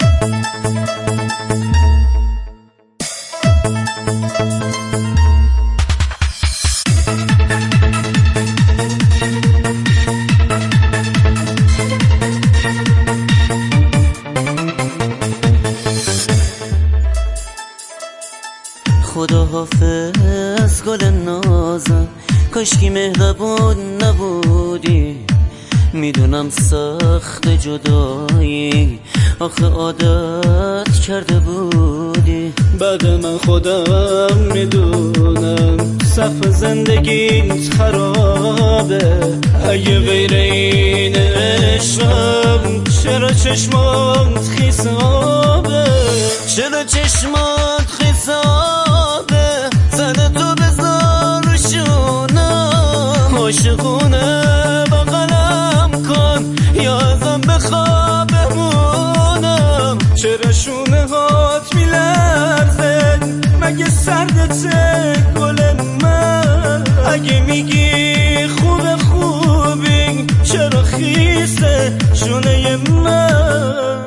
خدا حافظ گل نازم، کاشکی مهربون نبودی. میدونم سخت جدایی، آخه عادت کرده بودی. بعد من خودم میدونم صف زندگیت خرابه. اگه غیر این عشقم چرا چشمات خیسابه؟ چرا چشمات خیسابه؟ زده تو بذار شونم، عاشقونه بغلم کن یا ازم بخواه بمونم. چرا شونه هات میلرزه؟ مگه سردته گل من؟ اگه میگی خوبی چرا خیسه شونه من؟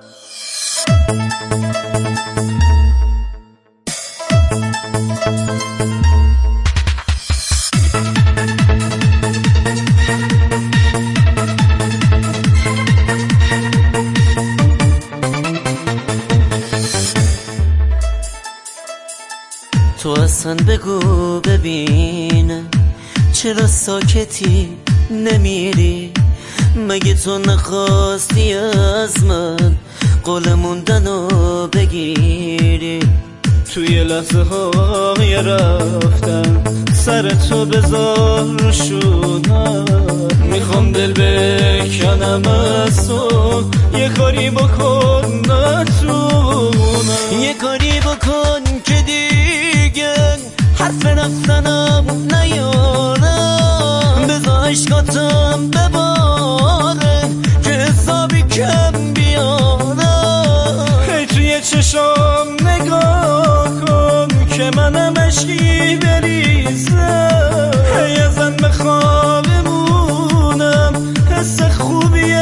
تو اصلا بگو ببینم چرا ساکتی نمیری؟ مگه تو نخواستی از من قول موندنو بگیری؟ توی لحظه های رفتن سر تو بذار شونم. میخوام دل بکنم از تو، یه کاری بکن نتونم. یه کاری بکن که دیگه حرف رفتنم نیارم. بذار عشقاتم بباره که حسابی کم بیارم. توی چشام نگاه کن که منم عشقی بریزم. ازم بخواه بمونم، حس خوبیه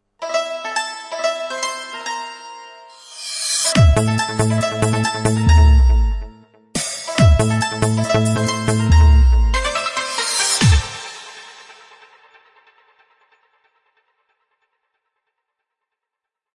عزیزم.